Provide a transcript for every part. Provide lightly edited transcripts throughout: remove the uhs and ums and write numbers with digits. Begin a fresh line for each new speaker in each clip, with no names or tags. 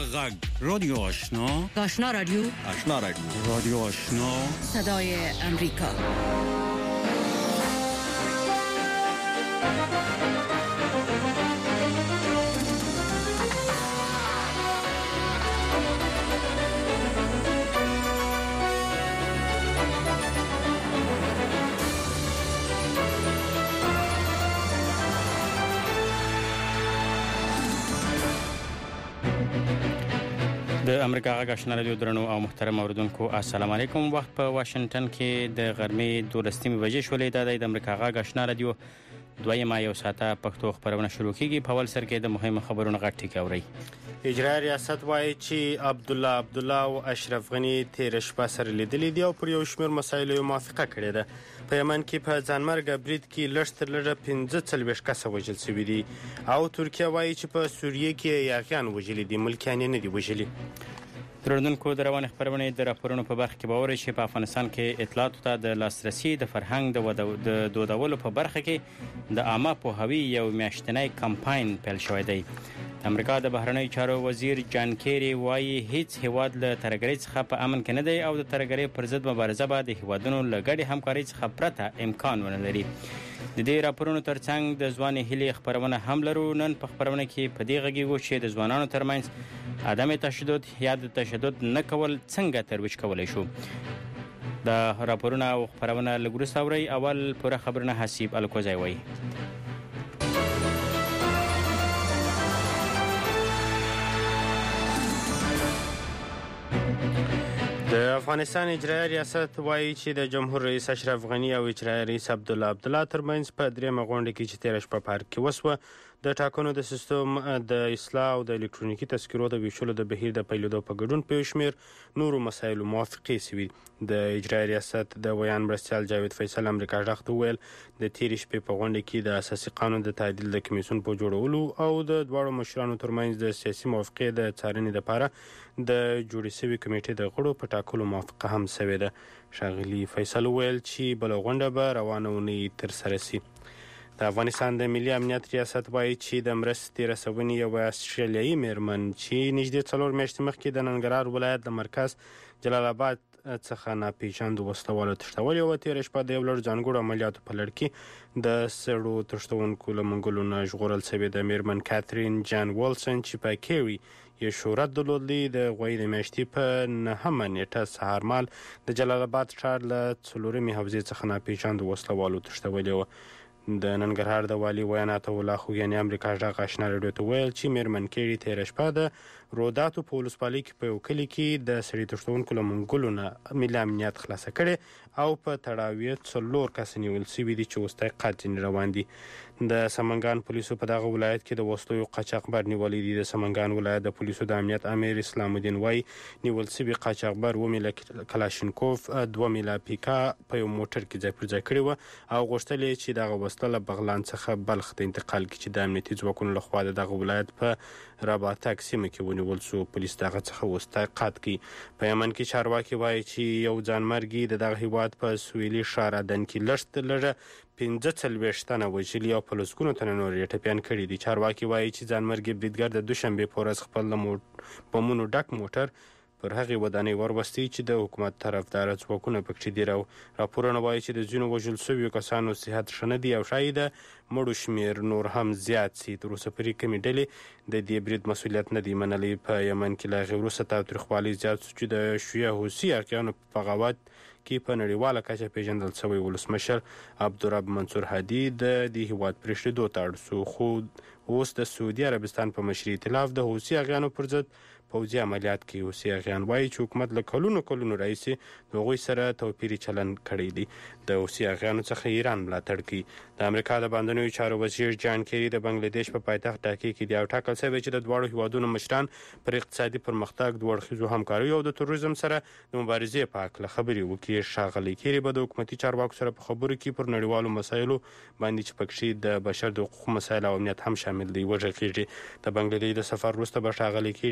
غږ رادیو آشنا
رادیو
رادیو آشنا
صدای امریکا.
د امریکا غږ آشنا رادیو درنو او محترم اوریدونکو السلام علیکم. وخت په واشنگټن کې د غرمې 12 بجې شولې. د امریکا غږ آشنا رادیو دویمه یو ساعته پښتو خبرونه شروع کیږي. په اول سر کې د مهمه خبرونو غټ ټکی اوري.
اجرایي ریاست وایي چې عبدالله او اشرف غنی تیر شپه سره لیدلې دي او پر یو شمېر مسایلو موافقه کړې ده. په یمن کې په ځانمرګ برید کې لږ تر لږه 15 کسه وژل شوي دي او ترکیه وایي چې په سوریه کې یاغیان وژلي دي، ملکیان نه دي وژلي.
درنونکو د روانې خبرونې د راپورونو په برخه کې باور شي په افغانستان کې اطلاعاتو ته د لاسرسي د فرهنګ د دودولو په برخه کې د عامه پوهاوي یو میاشتنی کمپاین پیل شوی دی. امریکا د بهرنی چارو وزیر جان کیری وایي هیڅ هیواد له ترګری څخه په امن کې نه دی او د ترګری پر ضد مبارزه به د هیوادونو له ګډې همکارۍ څخه پرته امکان ونه لري. د دې راپورونو ترڅنګ د ځواني هلي خبرونه هم لرو. نن په خبرونه کې په دې غږیږو چې د ځوانانو ترمنځ عدم تشدد یا د تشدد نه کول څنګه ترویج کولای شو. د راپورونه او خبرونه لګورسته اوري. اول پوره خبرونه حسیب الکوزای وایي.
د افغانستان اجرایي ریاست وایي چې د جمهور رئیس اشرف غنی او اجرایي رئیس عبدالله ترمنځ په درېمه غونډه کې چې تیر شپه په پارک کې وسوه د ټاکنو د سیستم د اصلاح او د الکترونیکي تذکرو د ویشلو د بهیر د پیلېدو په ګډون په یو شمېر نورو مسایلو موافقې شوي. د اجرایي ریاست د ویان مرستیال جاوید فیصل امریکا غږ ته وویل د تیرې شپې په غونډه کې د اساسي قانون د تعدیل د کمیسیون په جوړولو او د دواړو مشرانو ترمنځ د سیاسي موافقې د څارنې لپاره د جوړې شوې کمیټې د غړو په ټاکلو موافقه هم شوې ده. ښاغلي فیصل وویل چې بله غونډه به روانه اونۍ ترسره شي. د افغانستان د ملي امنیت ریاست وایي چې د مرستې رسونې یوه استرالیایي میرمن چې نږدې 4 میاشتې مخکې د ننګرهار ولایت د مرکز جلال آباد څخه ناپېژاندو وسلوالو تښتولې وه. تېره شپه د یو لړ ځانګړو عملیاتو په لړ کې د سړو تښتونکو له منګلو نه ژغورل شوې د میرمن کاترین جان والسن چې په کیوي یې شهرت درلودلی د غویي د میاشتې په 9 نیټه سهار مال د جلال آباد ښار له 4مې حوزې څخه ناپېژاندو وسلوالو تښتولې وه. د ننګرهار د والي ویان عطا الله خوګیاني امریکا غږ آشنا رادیو ته ویل چې میرمن کیری تېره شپه د روداتو په ولسوالۍ کې په یو کلي کې د سړي تښتونکو له منګلو نه ملي امنیت خلاصه کړې او په تړاو یې 4 کسه نیول شوي دي چې اوس تحقیقات ځینې روان دي. د سمنګان پولیسو په دغه ولایت کې د وسلو قاچاقبر نیولی دي. د سمنګان ولایت د پولیسو د امنیت امیر اسلام الدین وایي نیول شوي قاچاقبر 2 میله کلاشینکوف 2 میله پیکا په یو موټر کې ځای پر ځای کړي وه او غوښتل یې چې دغه وسله له بغلان څخه بلخ ته انتقال کړي چې د امنیتي ځواکونو لخوا د دغه ولایت په راباطک سیمه کې ونیول شو. پولیس دغه څخه اوس تحقیقات کوي. په یمن کې چارواکي وایي چې یو ځانمرګي د دغه هیواد په سویلي ښار عدن کې لږ تر لږه 45 تنه وژلي او په لسګونو تنه نور یې ټپیان کړي دي. چارواکي وایي چې ځانمرګي بریدګر د دوشنبې په ورځ خپل بمونو ډک موټر پر هغې ودانۍ وروستی چې د حکومت طرفداره ځواکونه پکې دي. راپورونه وایي چې د ځینو وژل شویو کسانو صحت ښه نه دی او ښایي د مړو شمېر نور هم زیات شي. تر اوسه پورې کومې ډلې د دې برید مسؤلیت نه دی منلی. په یمن کې له هغې وروسته تاوتریخوالی زیات شو چې د شیعه حوثي عرقیانو په بغاوت کې په نړیواله کچه پیژندل شوی ولسمشر عبدالرب منصور هادي د دې هیواد پرېښودو ته اړ شو. خو اوس د سعودي عربستان په مشري ائتلاف د حوثي عرقیانو پر ضد پوځي عملیات کوي. حوثي عرقیان وایي چې حکومت له کلونو راهیسې د هغوی سره توپیري چلند کړی دی. د حوثي عرقیانو څخه ایران ملاتړ کوي. د امریکا د بهرنیو چارو وزیر جان کیری د بنګلادیش په پایتخت ډاکا کې دی او ټاکل شوی چې د دواړو هیوادونو مشران پر اقتصادي پرمختګ، دوه اړخیزو همکاریو او د تروریزم سره د مبارزې په هکله خبرې وکړي. ښاغلی کیری به د حکومتي چارواکو سره په خبرو کې پر نړیوالو مسایلو باندې چې پکې د بشر د حقوقو مسایل او امنیت هم شامل دي وغږیږي. د بنګلادیش د سفر وروسته به ښاغلی کیری نوې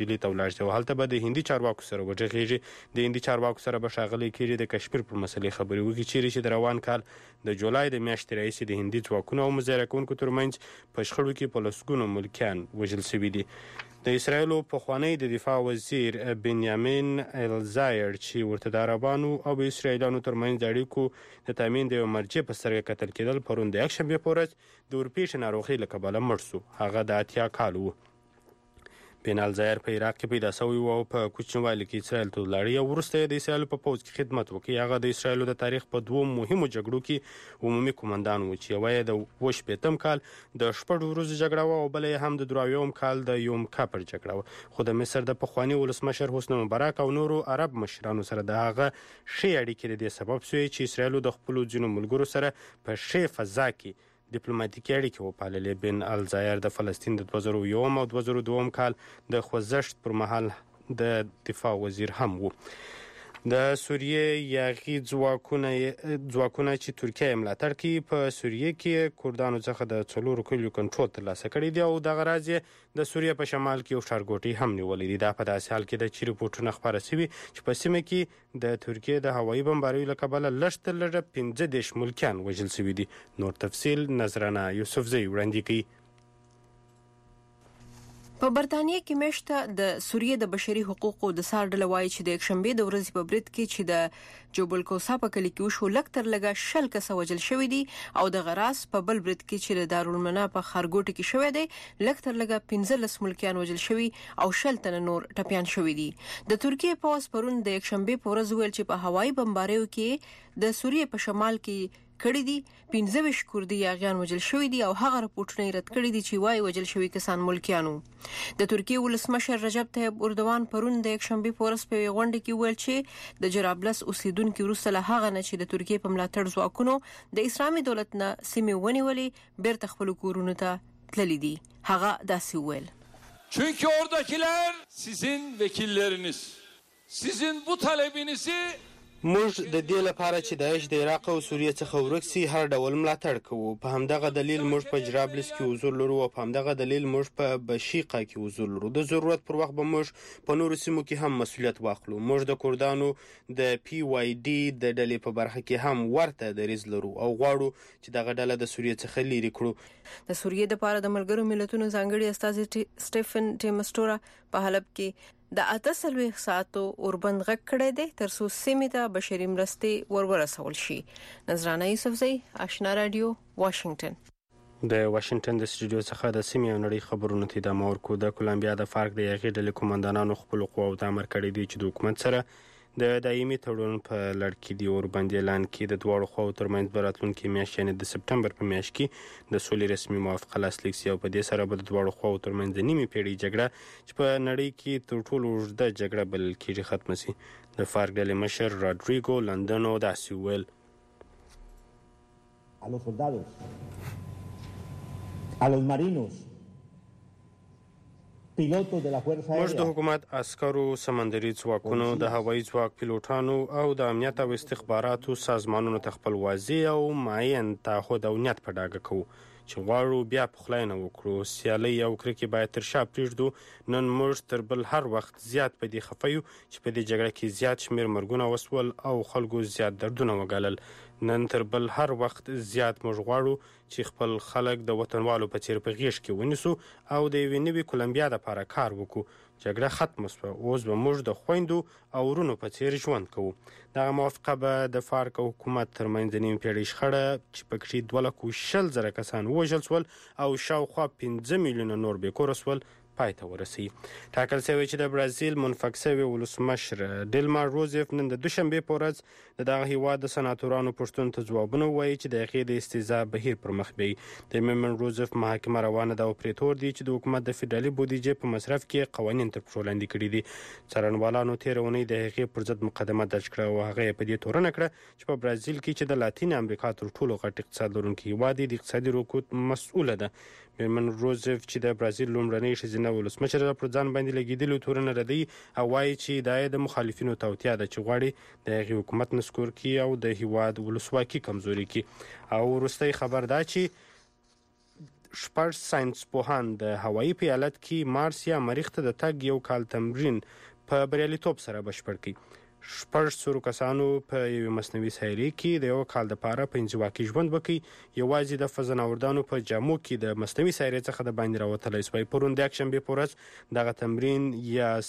ډهلي ته ولاړ شي او هلته به د هندي چارواکو سره وغږېږي. د هندي چارواکو سره به ښاغلی کیری د کشمیر پر مسلې خبرې وکړي، چیرې چې د روان کال د جولای د میاشتې راهیسې د هندي ځواکونو او مظاهره کوونکو ترمنځ په شخړو کې په لسګونو ملکیان وژل شوي دي. د اسرایلو پخوانی د دفاع وزیر بنیامین الزایر چې ورته د عربانو او اسرایلیانو ترمنځ د اړیکو د تامین د یو مرجع په سترګه کتل کېدل پرون د یکشنبې په ورځ د اورپیښې ناروغۍ له کبله مړ شو. هغه د 80 کال و. بن الزایر په عراق کې پیدا شوی و او په کوچنیوالي کې اسرایل ته ولاړ او وروسته د اسرایل په پوځ کې خدمت وکړي. هغه د اسرایلو د تاریخ په دوو مهمو جګړو کې عمومي قومندان و چې یوه یې د 28 کال د شپږ ورځو جګړه وه او بله یې هم د 23 کال د یوم کپر جګړه وه. خو د مصر د پخواني ولسمشر حسني مبارک او نورو عرب مشرانو سره د هغه ښې اړیکې د دې سبب شوې چې اسرایلو د خپلو ځینو ملګرو سره په ښې فضا کې ډیپلوماټیکي اړیکې وپاللې. بن الزایر د فلسطین د 2001 او 2002 کال د خوځښت پر مهال د دفاع وزیر هم و. د سوریې یاغي ځواکونه چې ترکیه یې ملاتړ کوي په سوریې کې کردانو څخه د 4 کلیو کنټرول ترلاسه کړی دی او دغه راز یې د سوریې په شمال کې یو ښارګوټی هم نیولی دی. دا په داسې حال کې ده چې رپورټونه خپاره شوي چې په سیمه کې د ترکیې د هوایي بمباریو له کبله لږ تر لږه 15 ملکیان وژل شوي دي. نور تفصیل نظرانه یوسفزۍ وړاندې کوي.
په برتانیې کې میشته د سوریې د بشري حقوقو د سار ډله وایي چې د یکشنبې د ورځې په برید کې چې د جبل کوسا په کلي کې وشو لږ تر لږه 10 کسه وژل شوي دي او د غراس په بل برید کې چې د دارالمنع په ښارګوټي کې شوی دی لږ تر لږه 15 ملکیان وژل شوي او 10 تنه نور ټپیان شوي دي. د ترکیې پوځ پرون د یکشنبې په ورځ ویل چې په هوایي بمباریو کې د سوریې په شمال کې کړي دي 15 کردي یاغیان وژل شوي دي او هغه راپورټونه رد کړي دي چې وايي وژل شوي کسان ملکیانو. د ترکیې ولسمشر رجب طیب اردوان پرون د یکشنبې په ورځ په غونډه کې ویل چې د جرابلس اوسیدونکو وروسته له هغه نه چې د ترکیې په ملاتړ ځواکونو د اسلامي دولت نه سیمې ونیولې بیرته خپل کورونو ته تللي دي. هغه داسې ویل
çünkü oradakiler sizin vekilleriniz. Sizin bu talebinizi
موږ د دې لپاره چې داعش د عراق او سوریې څخه ورک سي هر ډول ملاتړ کوو. په همدغه دلیل موږ په جرابلس کې حضور لرو او په همدغه دلیل موږ په بشیقه کې حضور لرو. د ضرورت پر وخت به موږ په نورو سیمو کې هم مسؤلیت واخلو. موږ د کردانو د PYD د ډلې په برخه کې هم ورته دریځ لرو او غواړو چې دغه ډله د سوریې څخه لرې کړو.
د سوریې د پاره د ملګرو ملتونو ځانګړي استازي سټيفن ټیمستورا په حلب کې د 48 ساعتو اوربند غږ کړی دی ترڅو سیمې ته بشري مرستې ورسول شي. نظرانه یوسفزۍ، آشنا رادیو، واشنگټن.
د واشنگټن د سټوډیو څخه د سیمې او نړۍ خبرونو ته د مورکو د کولمبیا د فارک د یاغي ډلې قومندانانو خپل قواو ته امر کړی دی چې د حکومت سره د دایمي تړون په لړ کې د اوربند اعلان کې د دواړو خواو ترمنځ به راتلونکي میاشت یعنې د سپټمبر په میاشت کې د سولې رسمي موافقه لاسلیک شي او په دې سره به د دواړو خواو ترمنځ د نیمې پیړۍ جګړه چې په نړۍ کې تر ټولو اوږده جګړه بلل کېږي ختمه شي. د فارک ډلې مشر راډریګو لندنو داسې وویل
a los soldados, a los marinos,
موږ د حکومت عسکرو، سمندري ځواکونو، د هوایي ځواک پیلوټانو او د امنیت او استخباراتو سازمانونو ته خپل واضح او معین تعهد او نیت په ډاګه کوو چې غواړو بیا پخلاینه وکړو. سیالۍ او کرکې باید تر شا پرېږدو. نن موږ تر بل هر وخت زیات په دې خفه یو چې په دې جګړه کې زیات شمېر مرګونه وسول او خلکو زیات دردونه وګالل. نن تر بل هر وخت زیات موږ غواړو چې خپل خلک د وطنوالو په څیر په غیږ کې ونیسو او د یوې نوې کولمبیا دپاره کار وکړو. جګړه ختمه شوه، اوس به موږ د خویندو او ورونو په څیر ژوند کوو. دغه موافقه به د فارک او حکومت ترمنځ د نیمې پیړۍ شخړه چې پکې 2,20,000 کسان ووژل شول او شاوخوا 15 میلیونه نور بېکوره شول پای ته ورسوي. ټاکل شوی چې د برازیل منفق شوی ولسمشر ډیلما روزیف نن د دوشنبې په ورځ د دغه هیواد د سناتورانو پوښتنو ته ځوابونه ووایي چې د هغې د استهزاء بهیر پر مخ بیایي. د میمن روزیف محاکمه روانه ده او پرېتور دی چې د حکومت د فدرالي بودیجې په مصرف کې قوانین تر پښو لاندې کړي دي. څارنوالانو تېره اونۍ د هغې پر ضد مقدمه درج کړه او هغه یې په دې تورنه کړه چې په برازیل کې چې د لاتین امریکا تر ټولو غټ اقتصاد لرونکی هیواد دی د اقتصادي رکود مسؤله ده. میمن روزیف چې د برازیل لومړنۍ ښځینه ولسمشر ده پر ځان باندې لګېدلو تورونه ردوي او وایي چې دا یې د مخالفینو توطیه ده چې غواړي د هغې حکومت نسکور کړي او د هیواد ولسواکي کمزوري کړي. او وروستی خبر دا چې شپږ ساينس پوهان د هوایي پیالت کې مارس یا مریخ ته د تګ یو کال تمرین په بریالیتوب سره بشپړ کړي. 600 کسانو په یو مصنوعي سیارې کې د یو کال لپاره په انزواکي ژوند وکړي. یوازې د فضانوردانو په جامو کې د مصنوعي سیارې څخه د باندې راوتلی سوی. پرون د یکشنبې په ورځ دغه تمرین یا